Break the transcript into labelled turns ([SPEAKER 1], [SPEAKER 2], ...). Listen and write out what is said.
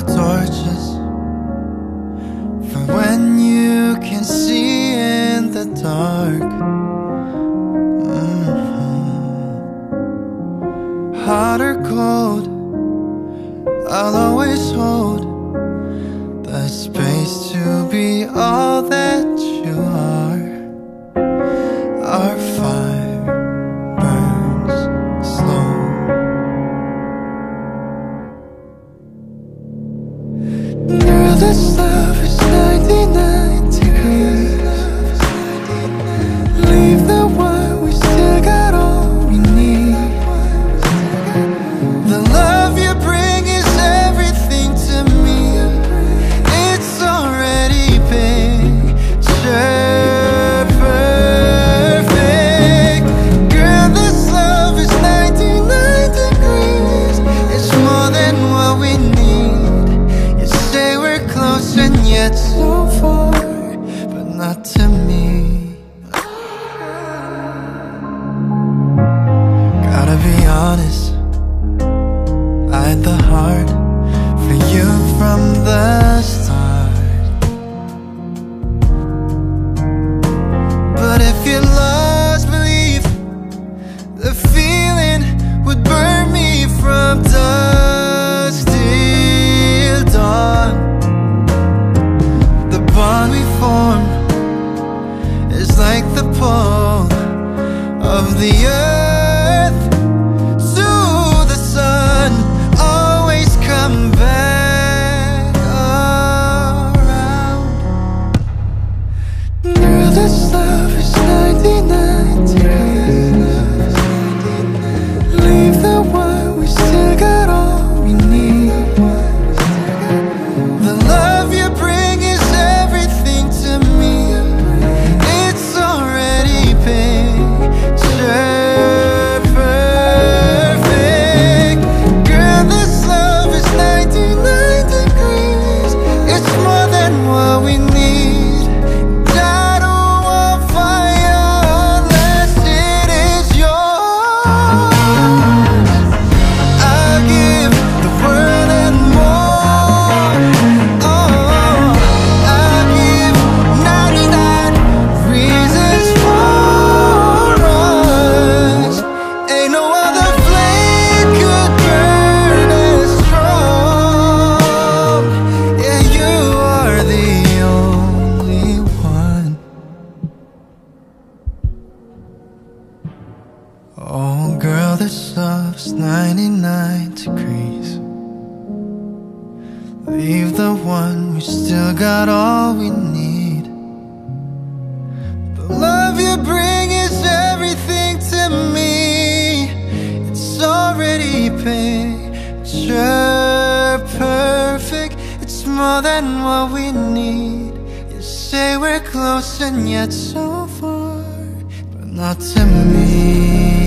[SPEAKER 1] torches for when you can see in the dark. Hot or cold, I'll always hold the space to be all that you are. Our fire burns slow. Girl, this love is 99 degrees. Leave the one, we still got all we need. The love you bring is everything to me. It's already picture perfect. Girl, this love is 99 degrees. It's more than what we need. You say we're close and yet so far, but not to me. Gotta be honest, I had the heart for you from the start. But if you lost belief, the feeling would burn me from dusk till dawn. The bond we form is like the pull of the earth to the sun. Always come back around. Girl, this love is 99 degrees. Leave the one, we still got all we need. The love you bring is everything to me. It's already picture perfect. Girl, this love is 99 degrees. It's more than what we need. And I don't want fire unless it is yours. I'll give the world and more. Oh, I'll give 99 reasons for us. Ain't no other flame could burn as strong. Yeah, you are the only one. Oh girl, this love's 99 degrees. Leave the one, we still got all we need. The love you bring is everything to me. It's already picture perfect. It's more than what we need. You say we're close and yet so far, but not to me.